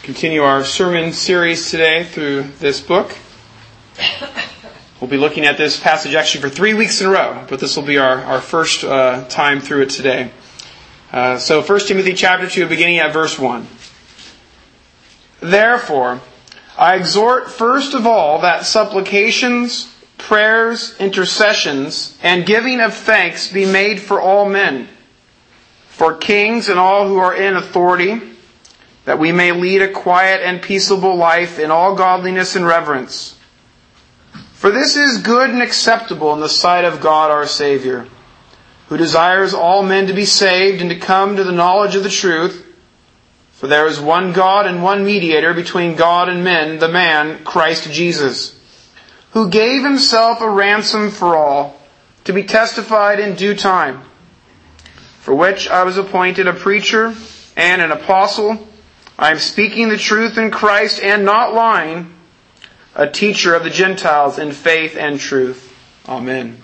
Continue our sermon series today through this book. We'll be looking at this passage actually for 3 weeks in a row, but this will be our first time through it today. So 1 Timothy chapter 2, beginning at verse 1. Therefore, I exhort first of all that supplications, prayers, intercessions, and giving of thanks be made for all men, for kings and all who are in authority, that we may lead a quiet and peaceable life in all godliness and reverence. For this is good and acceptable in the sight of God our Savior, who desires all men to be saved and to come to the knowledge of the truth. For there is one God and one mediator between God and men, the man, Christ Jesus, who gave himself a ransom for all, to be testified in due time, for which I was appointed a preacher and an apostle. I am speaking the truth in Christ and not lying, a teacher of the Gentiles in faith and truth. Amen.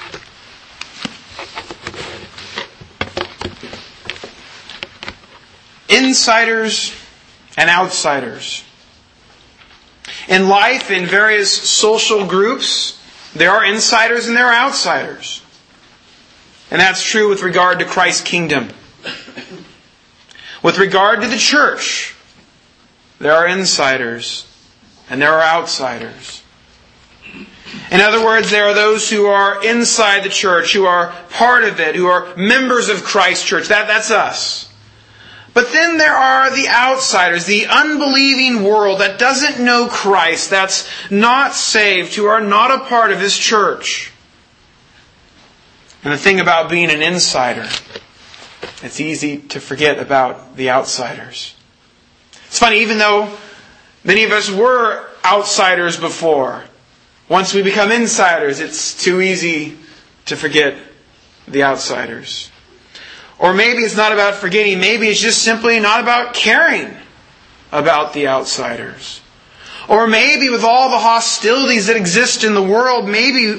Insiders and outsiders. In life, in various social groups, there are insiders and there are outsiders. And that's true with regard to Christ's kingdom. With regard to the church, there are insiders and there are outsiders. In other words, there are those who are inside the church, who are part of it, who are members of Christ's church. That's us. But then there are the outsiders, the unbelieving world that doesn't know Christ, that's not saved, who are not a part of His church. And the thing about being an insider, it's easy to forget about the outsiders. It's funny, even though many of us were outsiders before, once we become insiders, it's too easy to forget the outsiders. Or maybe it's not about forgetting, maybe it's just simply not about caring about the outsiders. Or maybe with all the hostilities that exist in the world, maybe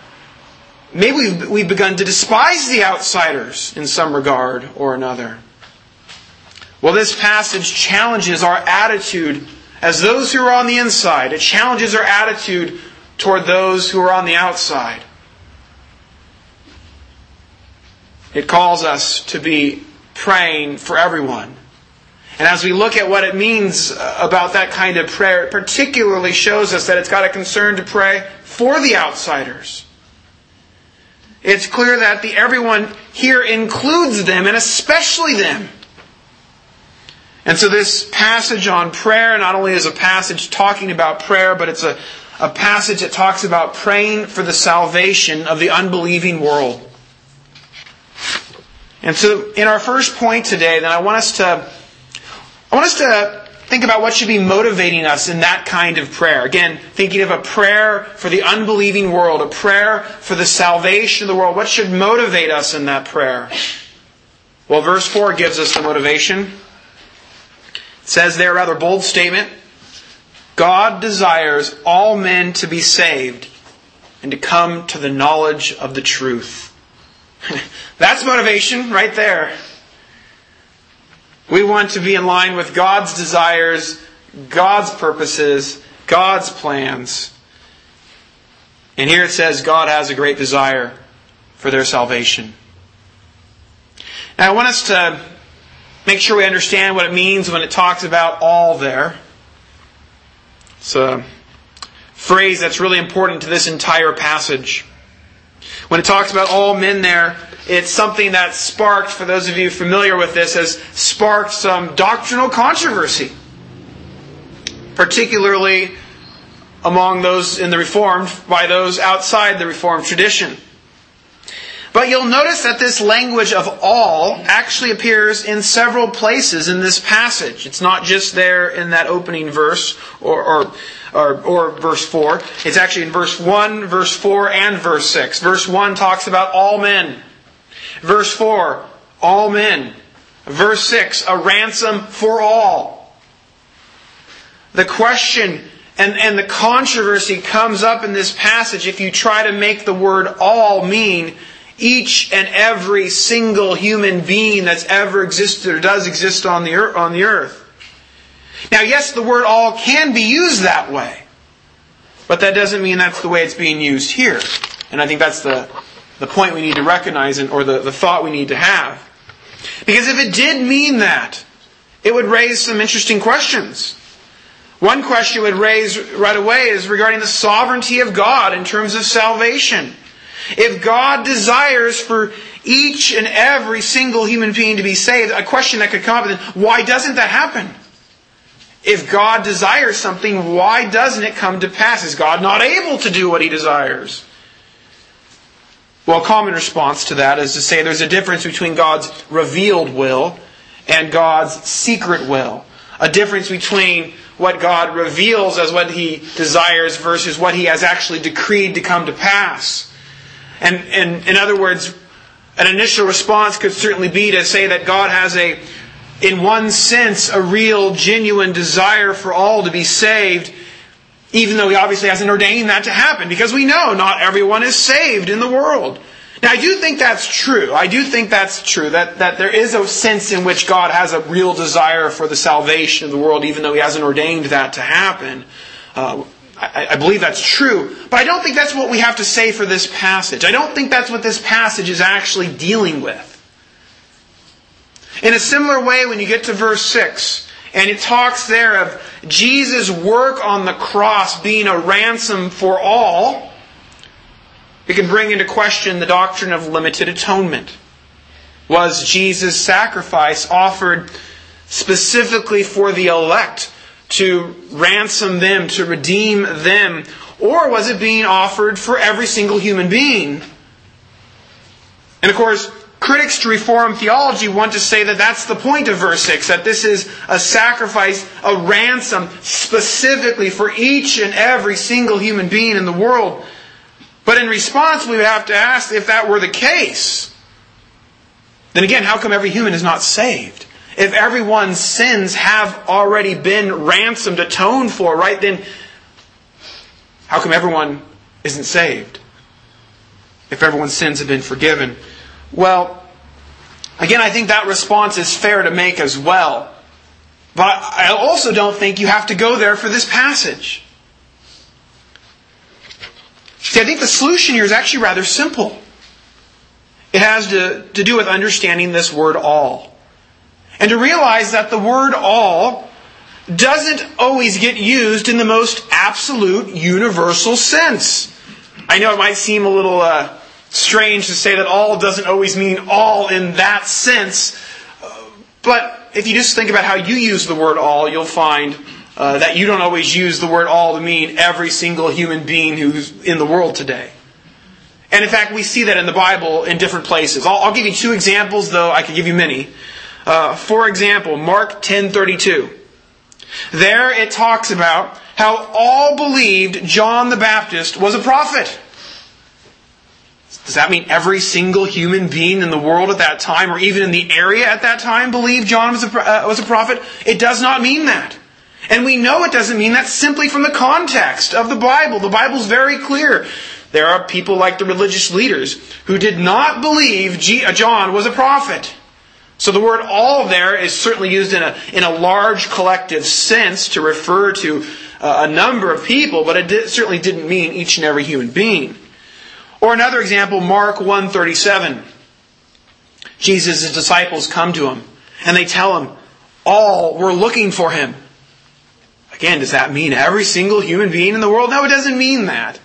we've begun to despise the outsiders in some regard or another. Well, this passage challenges our attitude as those who are on the inside. It challenges our attitude toward those who are on the outside. It calls us to be praying for everyone. And as we look at what it means about that kind of prayer, it particularly shows us that it's got a concern to pray for the outsiders. It's clear that the everyone here includes them, and especially them. And so this passage on prayer not only is a passage talking about prayer, but it's a passage that talks about praying for the salvation of the unbelieving world. And so in our first point today, then I want us to think about what should be motivating us in that kind of prayer. Again, thinking of a prayer for the unbelieving world, a prayer for the salvation of the world. What should motivate us in that prayer? Well, verse 4 gives us the motivation. It says there, a rather bold statement, God desires all men to be saved and to come to the knowledge of the truth. That's motivation right there. We want to be in line with God's desires, God's purposes, God's plans. And here it says God has a great desire for their salvation. Now I want us to make sure we understand what it means when it talks about all there. It's a phrase that's really important to this entire passage. When it talks about all men there, it's something that sparked, for those of you familiar with this, has sparked some doctrinal controversy. Particularly among those in the Reformed, by those outside the Reformed tradition. But you'll notice that this language of all actually appears in several places in this passage. It's not just there in that opening verse or verse 4. It's actually in verse 1, verse 4, and verse 6. Verse 1 talks about all men. Verse 4, all men. Verse 6, a ransom for all. The question and the controversy comes up in this passage if you try to make the word all mean each and every single human being that's ever existed or does exist on the earth. Now, yes, the word all can be used that way, but that doesn't mean that's the way it's being used here. And I think that's the point we need to recognize, or the thought we need to have. Because if it did mean that, it would raise some interesting questions. One question it would raise right away is regarding the sovereignty of God in terms of salvation. If God desires for each and every single human being to be saved, a question that could come up is, why doesn't that happen? If God desires something, why doesn't it come to pass? Is God not able to do what He desires? Well, a common response to that is to say there's a difference between God's revealed will and God's secret will. A difference between what God reveals as what He desires versus what He has actually decreed to come to pass. And in other words, an initial response could certainly be to say that God has in one sense, a real, genuine desire for all to be saved, even though He obviously hasn't ordained that to happen, because we know not everyone is saved in the world. Now, I do think that's true. I do think that's true, that there is a sense in which God has a real desire for the salvation of the world, even though He hasn't ordained that to happen. I believe that's true, but I don't think that's what we have to say for this passage. I don't think that's what this passage is actually dealing with. In a similar way, when you get to verse 6, and it talks there of Jesus' work on the cross being a ransom for all, it can bring into question the doctrine of limited atonement. Was Jesus' sacrifice offered specifically for the elect to ransom them, to redeem them, or was it being offered for every single human being? And of course, critics to Reformed theology want to say that that's the point of verse 6, that this is a sacrifice, a ransom, specifically for each and every single human being in the world. But in response, we would have to ask, if that were the case, then again, how come every human is not saved? If everyone's sins have already been ransomed, atoned for, right, then how come everyone isn't saved? If everyone's sins have been forgiven? Well, again, I think that response is fair to make as well. But I also don't think you have to go there for this passage. See, I think the solution here is actually rather simple. It has to do with understanding this word all. And to realize that the word all doesn't always get used in the most absolute, universal sense. I know it might seem a little strange to say that all doesn't always mean all in that sense. But if you just think about how you use the word all, you'll find that you don't always use the word all to mean every single human being who's in the world today. And in fact, we see that in the Bible in different places. I'll give you two examples, though I could give you many. For example, Mark 10:32. There it talks about how all believed John the Baptist was a prophet. Does that mean every single human being in the world at that time, or even in the area at that time, believed John was a prophet? It does not mean that. And we know it doesn't mean that simply from the context of the Bible. The Bible's very clear. There are people like the religious leaders who did not believe John was a prophet. So the word all there is certainly used in a large collective sense to refer to a number of people, but it certainly didn't mean each and every human being. Or another example, Mark 1:37. Jesus' disciples come to Him and they tell Him, all were looking for Him. Again, does that mean every single human being in the world? No, it doesn't mean that.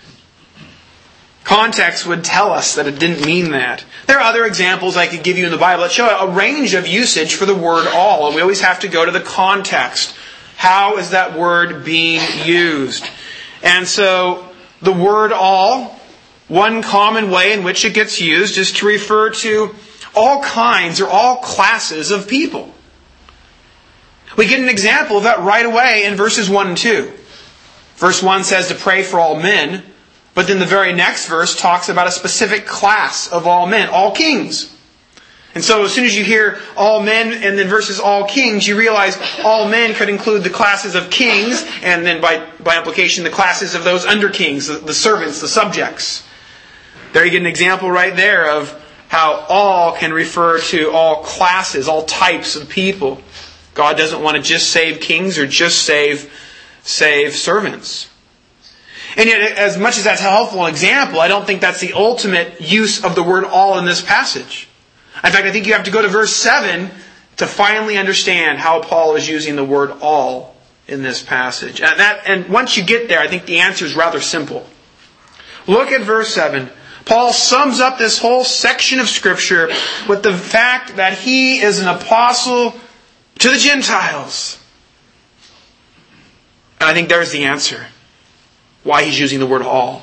Context would tell us that it didn't mean that. There are other examples I could give you in the Bible that show a range of usage for the word all. And we always have to go to the context. How is that word being used? And so the word all, one common way in which it gets used is to refer to all kinds or all classes of people. We get an example of that right away in verses 1 and 2. Verse 1 says to pray for all men. But then the very next verse talks about a specific class of all men, all kings. And so as soon as you hear all men and then versus all kings, you realize all men could include the classes of kings, and then by implication the classes of those under kings, the servants, the subjects. There you get an example right there of how all can refer to all classes, all types of people. God doesn't want to just save kings or just save servants. And yet, as much as that's a helpful example, I don't think that's the ultimate use of the word all in this passage. In fact, I think you have to go to verse 7 to finally understand how Paul is using the word all in this passage. And once you get there, I think the answer is rather simple. Look at verse 7. Paul sums up this whole section of Scripture with the fact that he is an apostle to the Gentiles. And I think there's the answer. Why he's using the word all.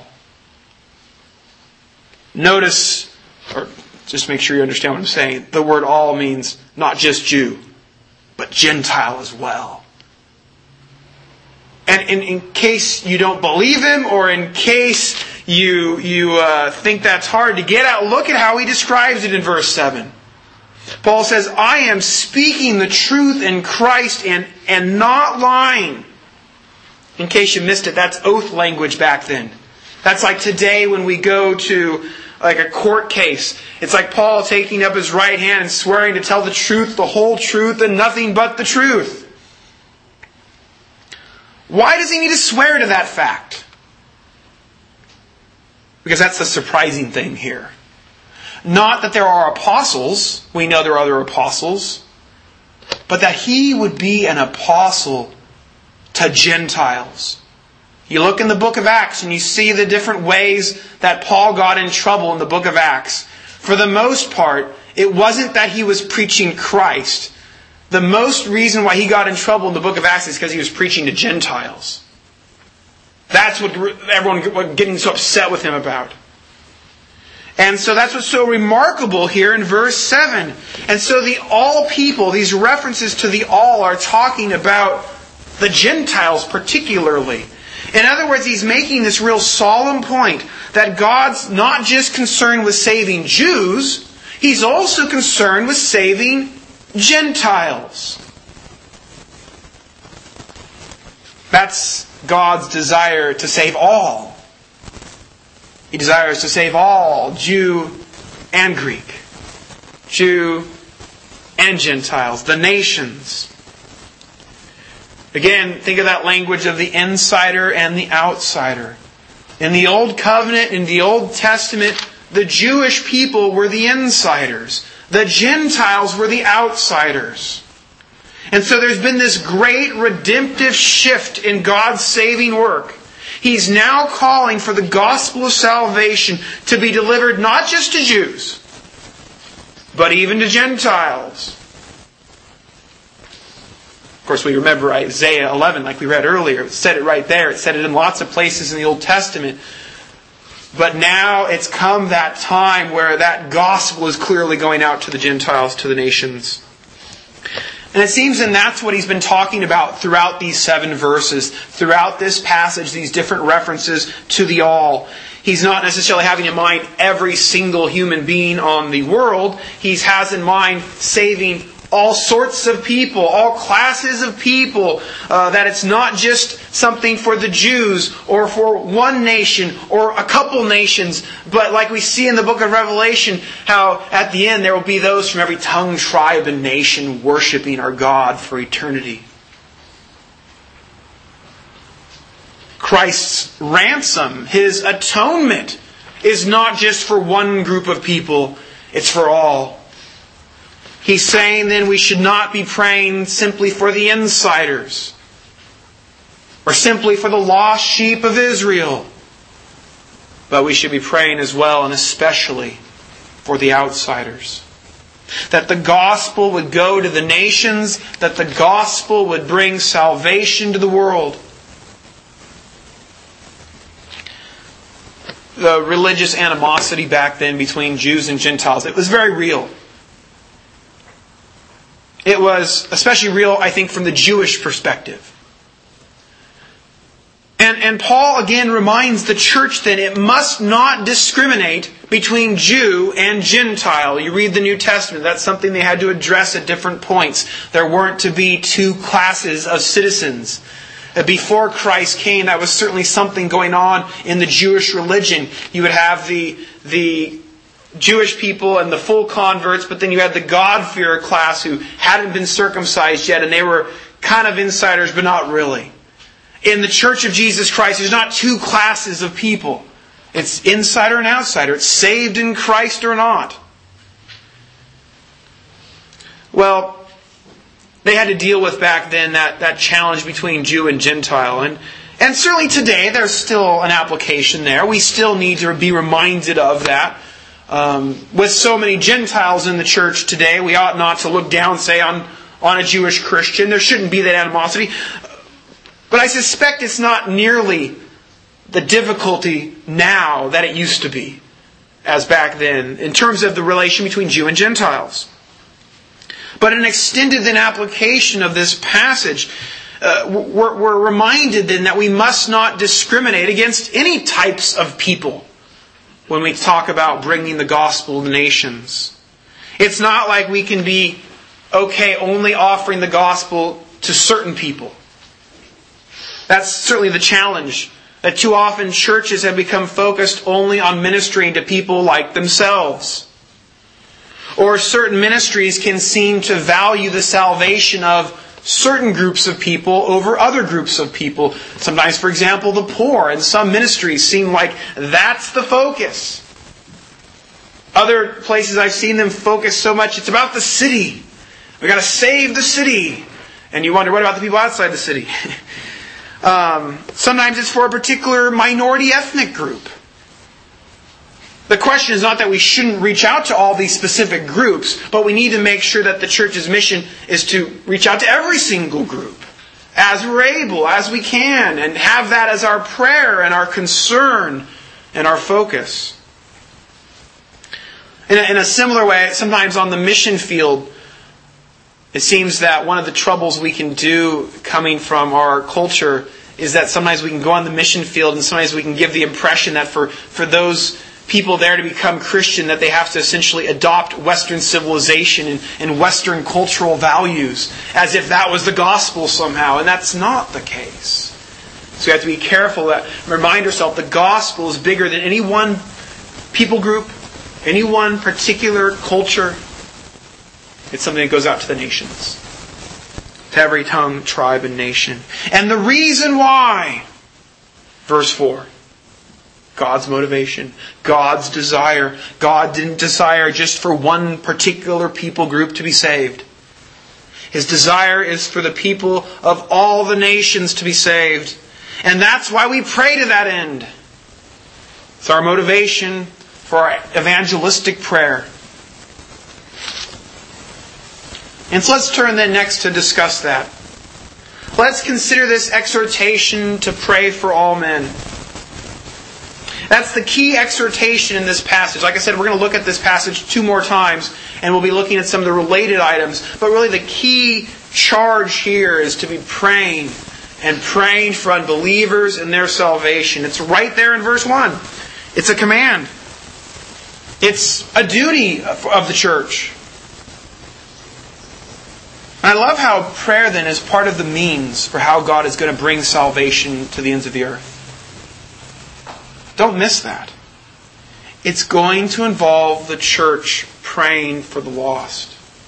Notice, or just make sure you understand what I'm saying, the word all means not just Jew, but Gentile as well. And in case you don't believe him, or in case you think that's hard to get at, look at how he describes it in verse 7. Paul says, I am speaking the truth in Christ and not lying. In case you missed it, that's oath language back then. That's like today when we go to like a court case. It's like Paul taking up his right hand and swearing to tell the truth, the whole truth, and nothing but the truth. Why does he need to swear to that fact? Because that's the surprising thing here. Not that there are apostles, we know there are other apostles, but that he would be an apostle to Gentiles. You look in the book of Acts and you see the different ways that Paul got in trouble in the book of Acts. For the most part, it wasn't that he was preaching Christ. The most reason why he got in trouble in the book of Acts is because he was preaching to Gentiles. That's what everyone was getting so upset with him about. And so that's what's so remarkable here in verse 7. And so the all people, these references to the all, are talking about the Gentiles particularly. In other words, he's making this real solemn point that God's not just concerned with saving Jews, He's also concerned with saving Gentiles. That's God's desire to save all. He desires to save all, Jew and Greek, Jew and Gentiles, the nations. Again, think of that language of the insider and the outsider. In the Old Covenant, in the Old Testament, the Jewish people were the insiders. The Gentiles were the outsiders. And so there's been this great redemptive shift in God's saving work. He's now calling for the gospel of salvation to be delivered not just to Jews, but even to Gentiles. Of course, we remember Isaiah 11, like we read earlier. It said it right there. It said it in lots of places in the Old Testament. But now it's come that time where that gospel is clearly going out to the Gentiles, to the nations. And it seems that's what he's been talking about throughout these 7 verses. Throughout this passage, these different references to the all. He's not necessarily having in mind every single human being on the world. He has in mind saving all sorts of people, all classes of people, that it's not just something for the Jews or for one nation or a couple nations, but like we see in the book of Revelation, how at the end there will be those from every tongue, tribe, and nation worshiping our God for eternity. Christ's ransom, His atonement, is not just for one group of people, it's for all. He's saying then we should not be praying simply for the insiders or simply for the lost sheep of Israel. But we should be praying as well and especially for the outsiders. That the gospel would go to the nations, that the gospel would bring salvation to the world. The religious animosity back then between Jews and Gentiles, it was very real. It was especially real, I think, from the Jewish perspective. And Paul again reminds the church that it must not discriminate between Jew and Gentile. You read the New Testament, that's something they had to address at different points. There weren't to be 2 classes of citizens. Before Christ came, that was certainly something going on in the Jewish religion. You would have the Jewish people and the full converts, but then you had the God-fearer class who hadn't been circumcised yet, and they were kind of insiders, but not really. In the Church of Jesus Christ, there's not two classes of people. It's insider and outsider. It's saved in Christ or not. Well, they had to deal with back then that challenge between Jew and Gentile. And certainly today there's still an application there. We still need to be reminded of that. With so many Gentiles in the church today, we ought not to look down, say, on a Jewish Christian. There shouldn't be that animosity. But I suspect it's not nearly the difficulty now that it used to be, as back then, in terms of the relation between Jew and Gentiles. But an extended then application of this passage, we're reminded then that we must not discriminate against any types of people when we talk about bringing the gospel to the nations. It's not like we can be okay only offering the gospel to certain people. That's certainly the challenge. That too often churches have become focused only on ministering to people like themselves. Or certain ministries can seem to value the salvation of certain groups of people over other groups of people. Sometimes, for example, the poor. And some ministries seem like that's the focus. Other places I've seen them focus so much, it's about the city. We've got to save the city. And you wonder, what about the people outside the city? Sometimes it's for a particular minority ethnic group. The question is not that we shouldn't reach out to all these specific groups, but we need to make sure that the church's mission is to reach out to every single group as we're able, as we can, and have that as our prayer and our concern and our focus. In a similar way, sometimes on the mission field, it seems that one of the troubles we can do coming from our culture is that sometimes we can go on the mission field and sometimes we can give the impression that for those people there to become Christian, that they have to essentially adopt Western civilization and Western cultural values as if that was the gospel somehow. And that's not the case. So we have to be careful that remind ourselves the gospel is bigger than any one people group, any one particular culture. It's something that goes out to the nations. To every tongue, tribe, and nation. And the reason why, verse 4, God's motivation, God's desire. God didn't desire just for one particular people group to be saved. His desire is for the people of all the nations to be saved. And that's why we pray to that end. It's our motivation for our evangelistic prayer. And so let's turn then next to discuss that. Let's consider this exhortation to pray for all men. That's the key exhortation in this passage. Like I said, we're going to look at this passage 2 more times, and we'll be looking at some of the related items. But really the key charge here is to be praying, and praying for unbelievers and their salvation. It's right there in verse 1. It's a command. It's a duty of the church. And I love how prayer then is part of the means for how God is going to bring salvation to the ends of the earth. Don't miss that. It's going to involve the church praying for the lost.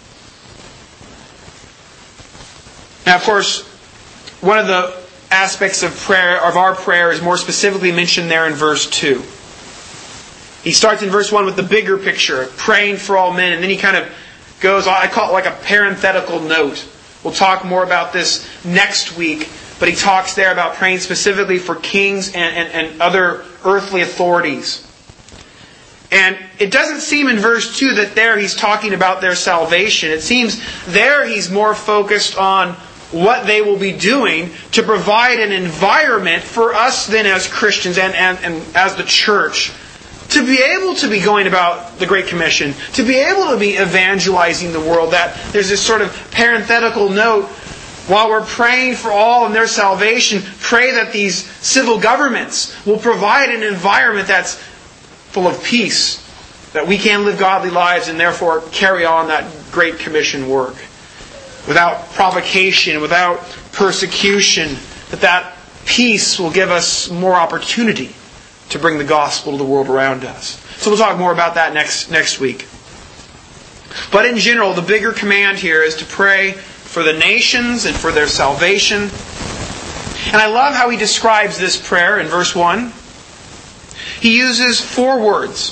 Now, of course, one of the aspects of prayer, of our prayer, is more specifically mentioned there in verse 2. He starts in verse 1 with the bigger picture, praying for all men, and then he kind of goes, I call it like a parenthetical note. We'll talk more about this next week, but he talks there about praying specifically for kings and other earthly authorities. And it doesn't seem in verse 2 that there he's talking about their salvation. It seems there he's more focused on what they will be doing to provide an environment for us then as Christians and as the church to be able to be going about the Great Commission, to be able to be evangelizing the world. That there's this sort of parenthetical note, while we're praying for all and their salvation, pray that these civil governments will provide an environment that's full of peace, that we can live godly lives and therefore carry on that Great Commission work without provocation, without persecution, that peace will give us more opportunity to bring the gospel to the world around us. So we'll talk more about that next week. But in general, the bigger command here is to pray for the nations and for their salvation. And I love how he describes this prayer in verse 1. He uses 4 words.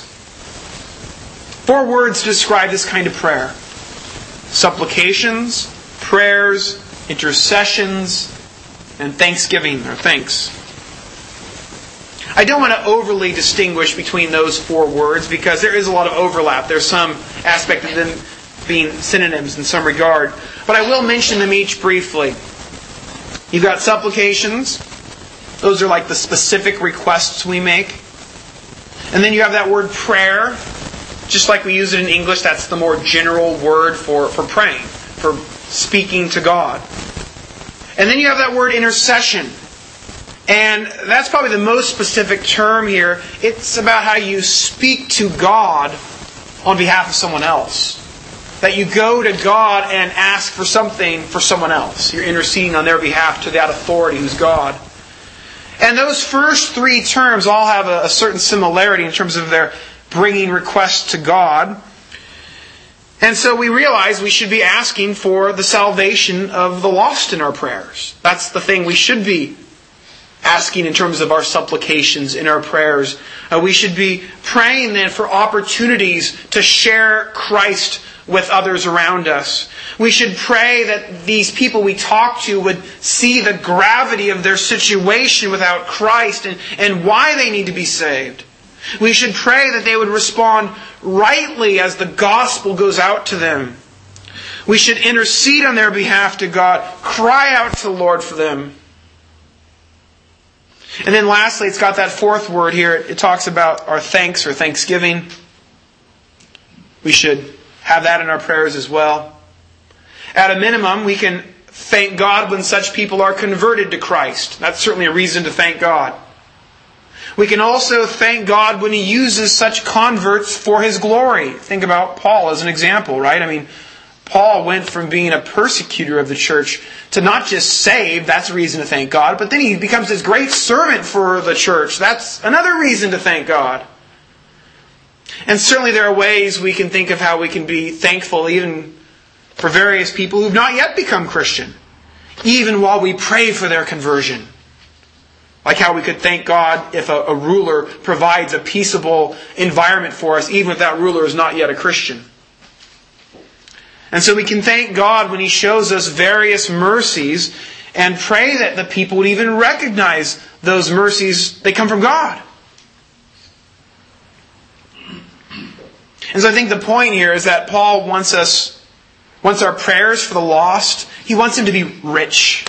4 words to describe this kind of prayer. Supplications, prayers, intercessions, and thanksgiving or thanks. I don't want to overly distinguish between those 4 words because there is a lot of overlap. There's some aspect of them being synonyms in some regard. But I will mention them each briefly. You've got supplications. Those are like the specific requests we make. And then you have that word prayer. Just like we use it in English, that's the more general word for praying, for speaking to God. And then you have that word intercession. And that's probably the most specific term here. It's about how you speak to God on behalf of someone else. That you go to God and ask for something for someone else. You're interceding on their behalf to that authority who's God. And those first 3 terms all have a certain similarity in terms of their bringing requests to God. And so we realize we should be asking for the salvation of the lost in our prayers. That's the thing we should be asking in terms of our supplications in our prayers. We should be praying then for opportunities to share Christ with others around us. We should pray that these people we talk to would see the gravity of their situation without Christ and why they need to be saved. We should pray that they would respond rightly as the gospel goes out to them. We should intercede on their behalf to God, cry out to the Lord for them. And then lastly, it's got that 4th word here. It talks about our thanks or thanksgiving. We should have that in our prayers as well. At a minimum, we can thank God when such people are converted to Christ. That's certainly a reason to thank God. We can also thank God when He uses such converts for His glory. Think about Paul as an example, right? I mean, Paul went from being a persecutor of the church to not just saved, that's a reason to thank God, but then he becomes this great servant for the church. That's another reason to thank God. And certainly there are ways we can think of how we can be thankful even for various people who have not yet become Christian, even while we pray for their conversion. Like how we could thank God if a ruler provides a peaceable environment for us, even if that ruler is not yet a Christian. And so we can thank God when He shows us various mercies and pray that the people would even recognize those mercies, they come from God. And so I think the point here is that Paul wants our prayers for the lost, he wants them to be rich.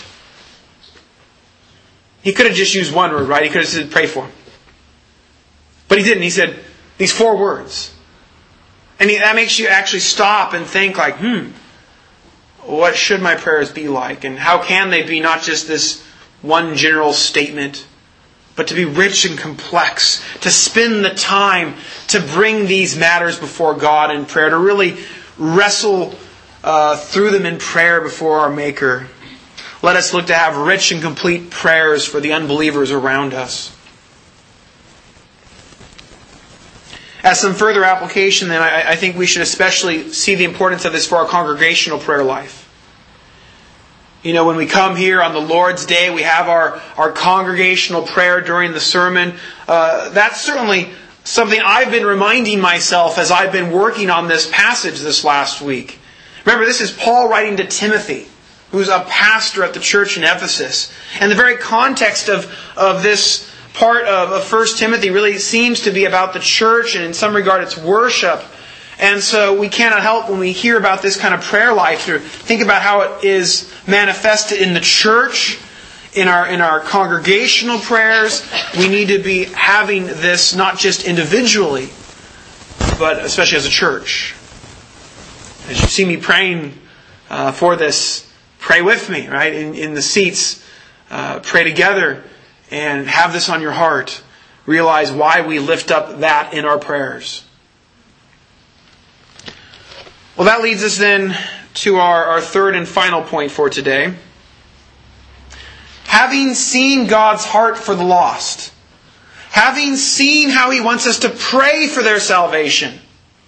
He could have just used one word, right? He could have said, pray for them. But he didn't. He said these 4 words. And that makes you actually stop and think like, what should my prayers be like? And how can they be not just this one general statement, but to be rich and complex, to spend the time to bring these matters before God in prayer, to really wrestle through them in prayer before our Maker. Let us look to have rich and complete prayers for the unbelievers around us. As some further application, then, I think we should especially see the importance of this for our congregational prayer life. You know, when we come here on the Lord's Day, we have our congregational prayer during the sermon. That's certainly something I've been reminding myself as I've been working on this passage this last week. Remember, this is Paul writing to Timothy, who's a pastor at the church in Ephesus. And the very context of this part of 1 Timothy really seems to be about the church, and in some regard it's worship. And so we cannot help when we hear about this kind of prayer life to think about how it is manifested in the church, in our congregational prayers. We need to be having this not just individually, but especially as a church. As you see me praying for this, pray with me, right? In the seats, pray together and have this on your heart. Realize why we lift up that in our prayers. Well, that leads us then to our third and final point for having seen God's heart for the lost, Having seen how He wants us to pray for their salvation,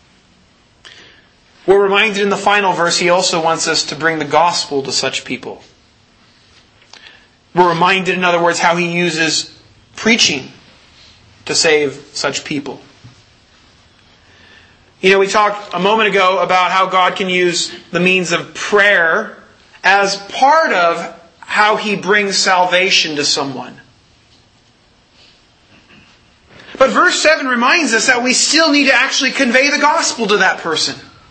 we're reminded in the final verse He also wants us to bring the gospel to such people. We're reminded, in other words, how He uses preaching to save such people. We talked a moment ago about how God can use the means of prayer as part of how He brings salvation to someone. But verse 7 reminds us that we still need to actually convey the gospel to that person.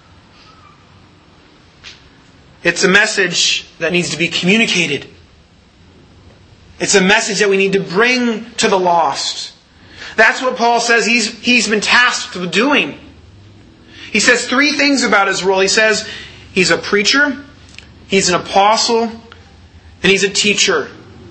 It's a message that needs to be communicated. It's a message that we need to bring to the lost. That's what Paul says he's been tasked with doing. He says 3 things about his role. He says he's a preacher, he's an apostle, and he's a teacher.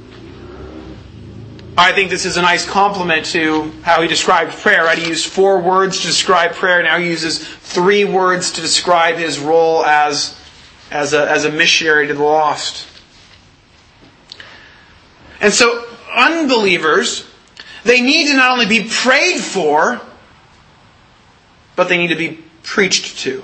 I think this is a nice complement to how he described prayer. Right? He used 4 words to describe prayer. Now he uses 3 words to describe his role as a missionary to the lost. And so unbelievers, they need to not only be prayed for, but they need to be preached to.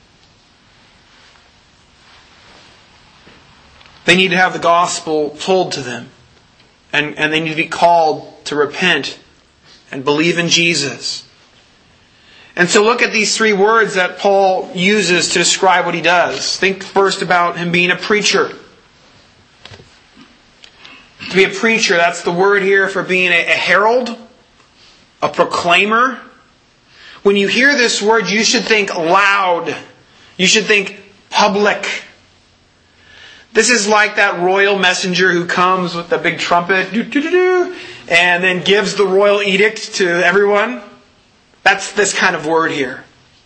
They need to have the gospel told to them. And they need to be called to repent and believe in Jesus. And so look at these 3 words that Paul uses to describe what he does. Think first about him being a preacher. To be a preacher, that's the word here for being a herald, a proclaimer. When you hear this word, you should think loud. You should think public. This is like that royal messenger who comes with the big trumpet and then gives the royal edict to everyone. That's this kind of word here.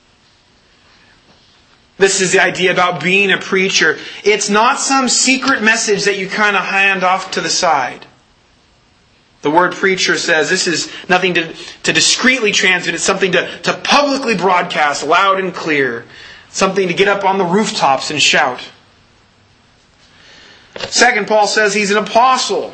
This is the idea about being a preacher. It's not some secret message that you kind of hand off to the side. The word preacher says this is nothing to discreetly transmit. It's something to publicly broadcast loud and clear. Something to get up on the rooftops and shout. Second, Paul says he's an apostle.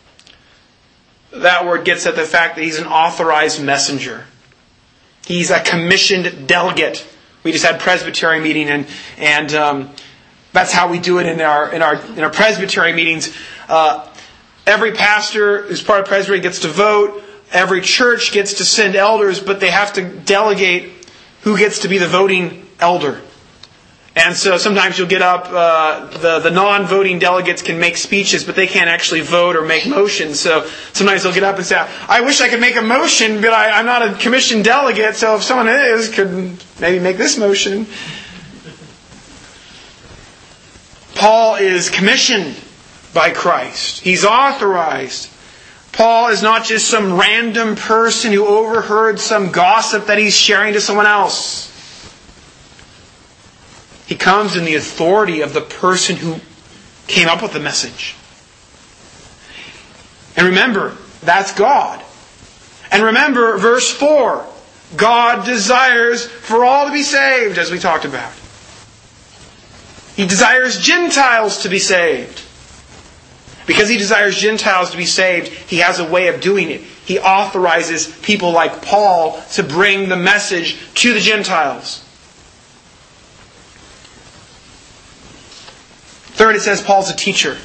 That word gets at the fact that he's an authorized messenger. He's a commissioned delegate. We just had Presbytery meeting, and that's how we do it in our Presbytery meetings. Every pastor who's part of Presbytery gets to vote. Every church gets to send elders, but they have to delegate who gets to be the voting elder. And so sometimes you'll get up, the non-voting delegates can make speeches, but they can't actually vote or make motions. So sometimes they'll get up and say, I wish I could make a motion, but I'm not a commissioned delegate, so if someone is, could maybe make this motion. Paul is commissioned by Christ. He's authorized. Paul is not just some random person who overheard some gossip that he's sharing to someone else. He comes in the authority of the person who came up with the message. And remember, that's God. And remember, verse 4, God desires for all to be saved, as we talked about. He desires Gentiles to be saved. Because He desires Gentiles to be saved, He has a way of doing it. He authorizes people like Paul to bring the message to the Gentiles. Third, it says Paul's a teacher.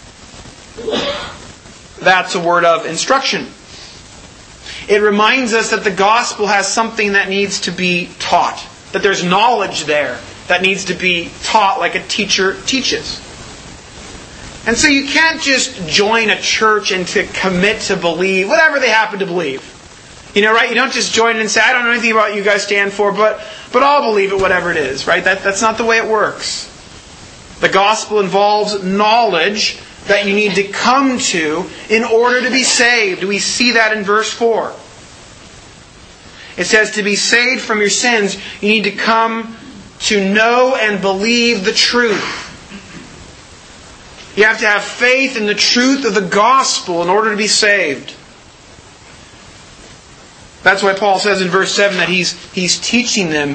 That's a word of instruction. It reminds us that the gospel has something that needs to be taught. That there's knowledge there that needs to be taught like a teacher teaches. And so you can't just join a church and to commit to believe whatever they happen to believe. Right? You don't just join and say, I don't know anything about what you guys stand for, but I'll believe it whatever it is. Right? That's not the way it works. The gospel involves knowledge that you need to come to in order to be saved. We see that in verse 4. It says to be saved from your sins, you need to come to know and believe the truth. You have to have faith in the truth of the gospel in order to be saved. That's why Paul says in verse 7 that he's teaching them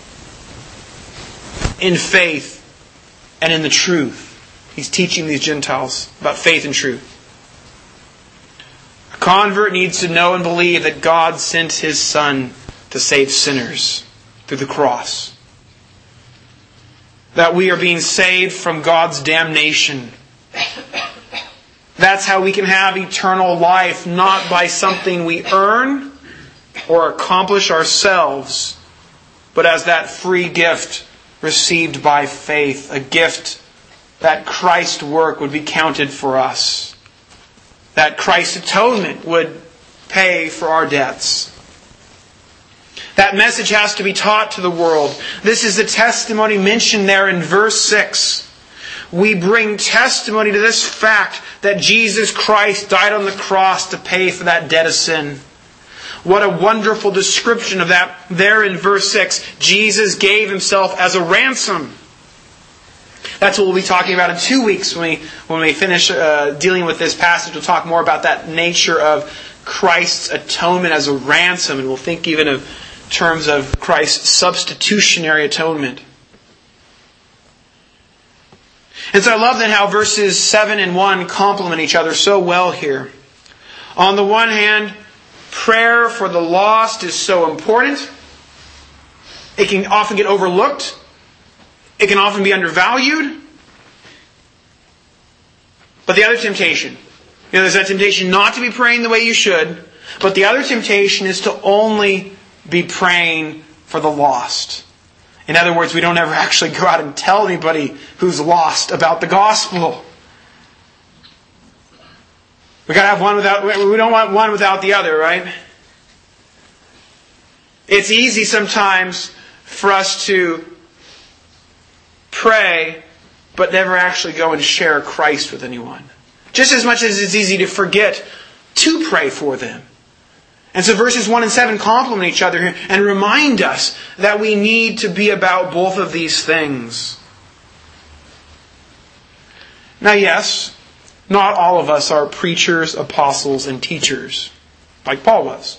in faith and in the truth. He's teaching these Gentiles about faith and truth. A convert needs to know and believe that God sent His Son to save sinners through the cross. That we are being saved from God's damnation. That's how we can have eternal life, not by something we earn or accomplish ourselves, but as that free gift received by faith, a gift that Christ's work would be counted for us, that Christ's atonement would pay for our debts. That message has to be taught to the world. This is the testimony mentioned there in verse 6. We bring testimony to this fact that Jesus Christ died on the cross to pay for that debt of sin. What a wonderful description of that there in verse 6. Jesus gave Himself as a ransom. That's what we'll be talking about in 2 weeks when we finish dealing with this passage. We'll talk more about that nature of Christ's atonement as a ransom, and we'll think even of terms of Christ's substitutionary atonement. And so I love then how verses 7 and 1 complement each other so well here. On the one hand, prayer for the lost is so important. It can often get overlooked. It can often be undervalued. But the other temptation, there's that temptation not to be praying the way you should, but the other temptation is to only be praying for the lost. In other words, we don't ever actually go out and tell anybody who's lost about the gospel. We don't want one without the other, right? It's easy sometimes for us to pray, but never actually go and share Christ with anyone. Just as much as it's easy to forget to pray for them. And so verses 1 and 7 complement each other here and remind us that we need to be about both of these things. Now yes, not all of us are preachers, apostles, and teachers, like Paul was.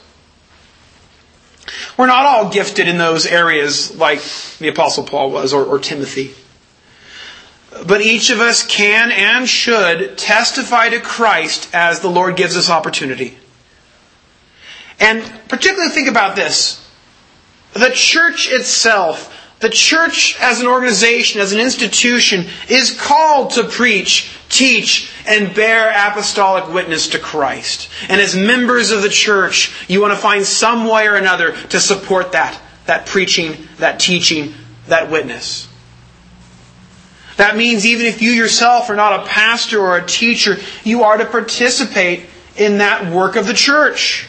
We're not all gifted in those areas like the Apostle Paul was, or Timothy. But each of us can and should testify to Christ as the Lord gives us opportunity. And particularly think about this. The church itself, the church as an organization, as an institution, is called to preach, teach, and bear apostolic witness to Christ. And as members of the church, you want to find some way or another to support that preaching, that teaching, that witness. That means even if you yourself are not a pastor or a teacher, you are to participate in that work of the church.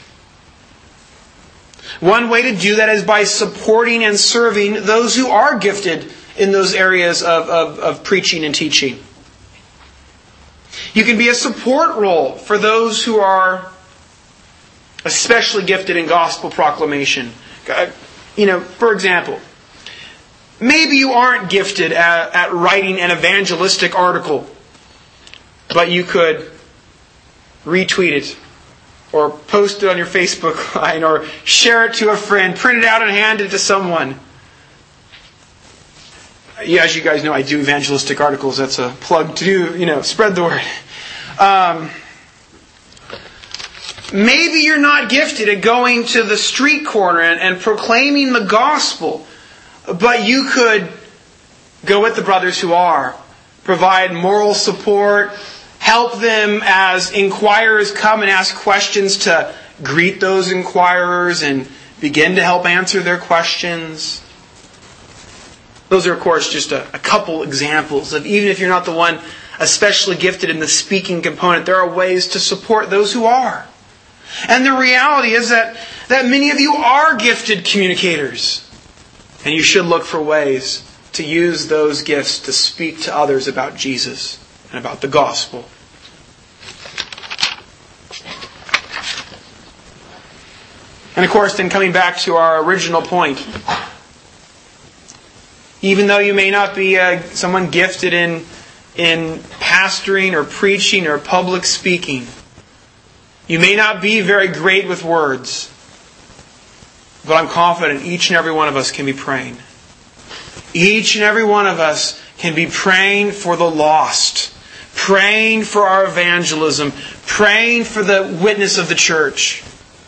One way to do that is by supporting and serving those who are gifted in those areas of preaching and teaching. You can be a support role for those who are especially gifted in gospel proclamation. For example, maybe you aren't gifted at writing an evangelistic article, but you could retweet it, or post it on your Facebook line, or share it to a friend, print it out and hand it to someone. Yeah, as you guys know, I do evangelistic articles. That's a plug to do, spread the word. Maybe you're not gifted at going to the street corner and proclaiming the gospel, but you could go with the brothers who are, provide moral support, help them as inquirers come and ask questions to greet those inquirers and begin to help answer their questions. Those are, of course, just a couple examples of, even if you're not the one especially gifted in the speaking component, there are ways to support those who are. And the reality is that many of you are gifted communicators. And you should look for ways to use those gifts to speak to others about Jesus and about the gospel. And of course, then coming back to our original point, even though you may not be someone gifted in pastoring or preaching or public speaking, you may not be very great with words, but I'm confident each and every one of us can be praying. Each and every one of us can be praying for the lost, praying for our evangelism, Praying for the witness of the church.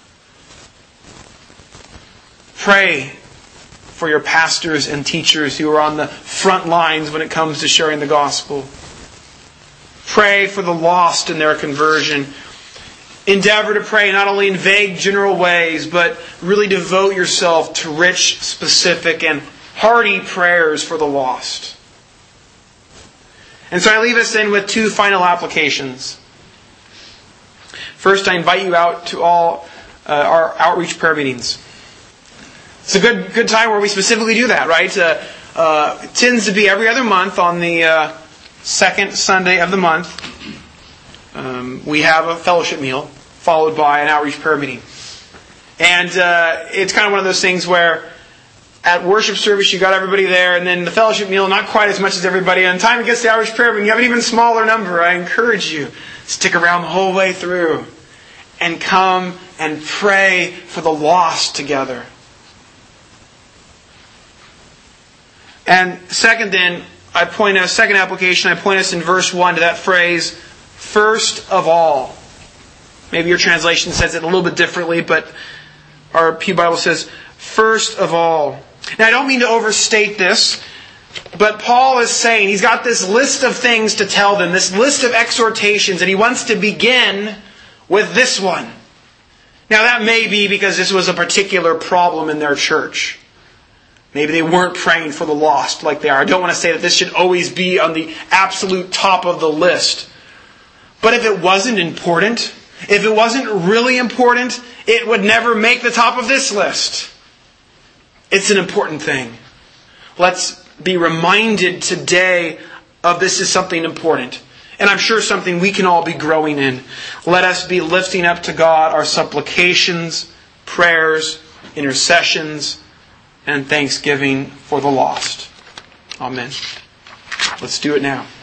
Pray for your pastors and teachers who are on the front lines when it comes to sharing the gospel. Pray for the lost in their conversion. Endeavor to pray not only in vague, general ways, but really devote yourself to rich, specific, and hearty prayers for the lost. And so I leave us then with two final applications. First, I invite you out to all our outreach prayer meetings. It's a good time where we specifically do that, right? It tends to be every other month on the second Sunday of the month. We have a fellowship meal followed by an outreach prayer meeting. And it's kind of one of those things where at worship service you got everybody there, and then the fellowship meal not quite as much as everybody. And time it gets to outreach prayer meeting, you have an even smaller number. I encourage you, stick around the whole way through and come and pray for the lost together. And second then, second application, I point us in verse 1 to that phrase, first of all. Maybe your translation says it a little bit differently, but our Pew Bible says, first of all. Now, I don't mean to overstate this, but Paul is saying he's got this list of things to tell them, this list of exhortations, and he wants to begin with this one. Now, that may be because this was a particular problem in their church. Maybe they weren't praying for the lost like they are. I don't want to say that this should always be on the absolute top of the list. But if it wasn't important, if it wasn't really important, it would never make the top of this list. It's an important thing. Let's be reminded today of this as something important. And I'm sure something we can all be growing in. Let us be lifting up to God our supplications, prayers, intercessions, and thanksgiving for the lost. Amen. Let's do it now.